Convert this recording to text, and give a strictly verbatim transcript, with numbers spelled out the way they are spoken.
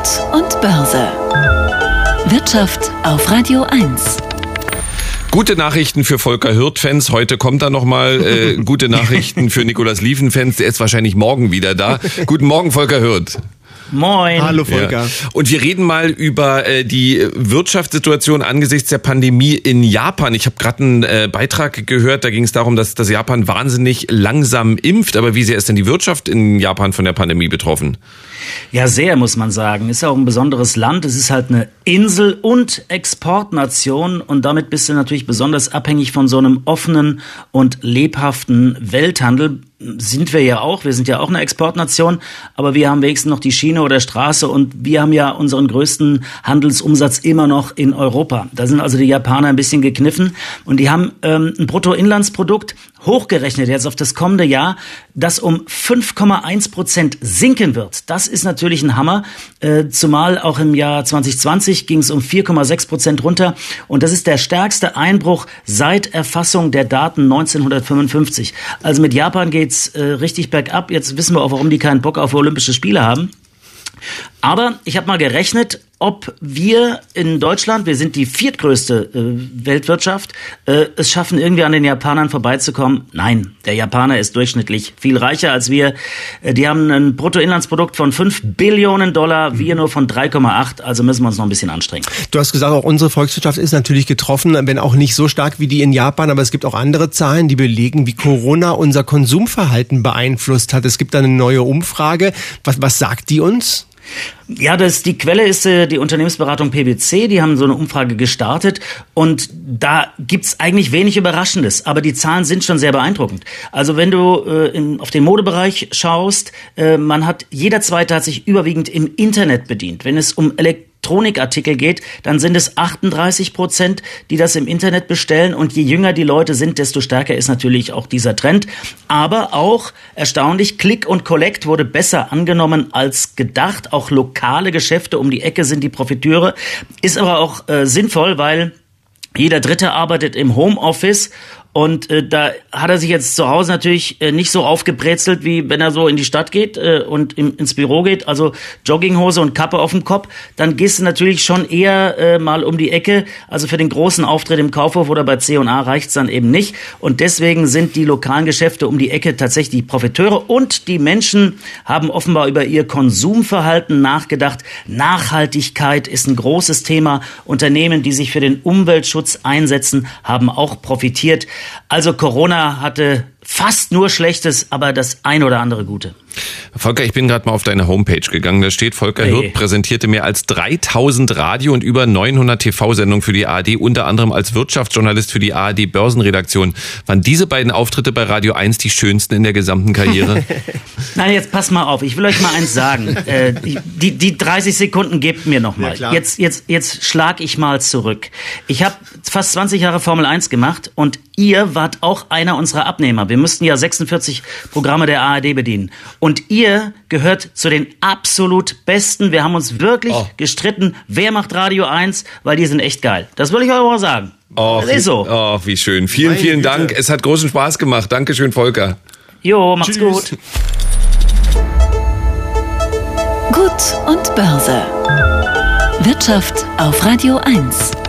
Gut und Börse. Wirtschaft auf Radio eins. Gute Nachrichten für Volker Hürth-Fans. Heute kommt da nochmal äh, gute Nachrichten für Nikolaus Lieven-Fans. Der ist wahrscheinlich morgen wieder da. Guten Morgen, Volker Hürth. Moin. Hallo Volker. Ja. Und wir reden mal über äh, die Wirtschaftssituation angesichts der Pandemie in Japan. Ich habe gerade einen äh, Beitrag gehört, da ging es darum, dass das Japan wahnsinnig langsam impft. Aber wie sehr ist denn die Wirtschaft in Japan von der Pandemie betroffen? Ja, sehr, muss man sagen. Ist ja auch ein besonderes Land. Es ist halt eine Insel- und Exportnation. Und damit bist du natürlich besonders abhängig von so einem offenen und lebhaften Welthandel. Sind wir ja auch. Wir sind ja auch eine Exportnation. Aber wir haben wenigstens noch die Schiene oder Straße. Und wir haben ja unseren größten Handelsumsatz immer noch in Europa. Da sind also die Japaner ein bisschen gekniffen. Und die haben ähm, ein Bruttoinlandsprodukt hochgerechnet jetzt auf das kommende Jahr, das um fünf Komma eins Prozent sinken wird. Das ist natürlich ein Hammer, äh, zumal auch im Jahr zwanzig zwanzig ging es um vier Komma sechs Prozent runter und das ist der stärkste Einbruch seit Erfassung der Daten neunzehnhundertfünfundfünfzig. Also mit Japan geht's äh, richtig bergab. Jetzt wissen wir auch, warum die keinen Bock auf Olympische Spiele haben. Aber ich habe mal gerechnet, ob wir in Deutschland, wir sind die viertgrößte äh, Weltwirtschaft, äh, es schaffen, irgendwie an den Japanern vorbeizukommen. Nein, der Japaner ist durchschnittlich viel reicher als wir. Äh, die haben ein Bruttoinlandsprodukt von fünf Billionen Dollar, wir nur von drei Komma acht, also müssen wir uns noch ein bisschen anstrengen. Du hast gesagt, auch unsere Volkswirtschaft ist natürlich getroffen, wenn auch nicht so stark wie die in Japan, aber es gibt auch andere Zahlen, die belegen, wie Corona unser Konsumverhalten beeinflusst hat. Es gibt da eine neue Umfrage. Was, was sagt die uns? Ja, das, die Quelle ist äh, die Unternehmensberatung PwC, die haben so eine Umfrage gestartet und da gibt's eigentlich wenig Überraschendes, aber die Zahlen sind schon sehr beeindruckend. Also wenn du äh, in, auf den Modebereich schaust, äh, man hat, jeder Zweite hat sich überwiegend im Internet bedient. Wenn es um Elektronikartikel geht, dann sind es achtunddreißig Prozent, die das im Internet bestellen und je jünger die Leute sind, desto stärker ist natürlich auch dieser Trend. Aber auch erstaunlich, Click und Collect wurde besser angenommen als gedacht, auch lokale Geschäfte um die Ecke sind die Profiteure, ist aber auch äh, sinnvoll, weil jeder Dritte arbeitet im Homeoffice und äh, da hat er sich jetzt zu Hause natürlich äh, nicht so aufgebrezelt, wie wenn er so in die Stadt geht äh, und im, ins Büro geht, also Jogginghose und Kappe auf dem Kopf, dann gehst du natürlich schon eher äh, mal um die Ecke, also für den großen Auftritt im Kaufhof oder bei C und A reicht's dann eben nicht und deswegen sind die lokalen Geschäfte um die Ecke tatsächlich die Profiteure und die Menschen haben offenbar über ihr Konsumverhalten nachgedacht. Nachhaltigkeit ist ein großes Thema. Unternehmen, die sich für den Umweltschutz einsetzen, haben auch profitiert. Also Corona hatte fast nur Schlechtes, aber das ein oder andere Gute. Volker, ich bin gerade mal auf deine Homepage gegangen. Da steht, Volker hey. Hürth präsentierte mehr als dreitausend Radio- und über neunhundert T V-Sendungen für die A R D, unter anderem als Wirtschaftsjournalist für die A R D-Börsenredaktion. Waren diese beiden Auftritte bei Radio eins die schönsten in der gesamten Karriere? Nein, jetzt pass mal auf. Ich will euch mal eins sagen. äh, die, die dreißig Sekunden gebt mir noch mal. Ja, jetzt, jetzt, jetzt schlag ich mal zurück. Ich habe fast zwanzig Jahre Formel eins gemacht und ihr wart auch einer unserer Abnehmer. Wir müssten ja sechsundvierzig Programme der A R D bedienen. Und ihr gehört zu den absolut Besten. Wir haben uns wirklich oh. gestritten. Wer macht Radio eins? Weil die sind echt geil. Das will ich euch auch mal sagen. Oh, das ist so. Oh, wie schön. Vielen, Meine vielen Güte. Dank. Es hat großen Spaß gemacht. Dankeschön, Volker. Jo, macht's Tschüss. gut. Gut und Börse. Wirtschaft auf Radio eins.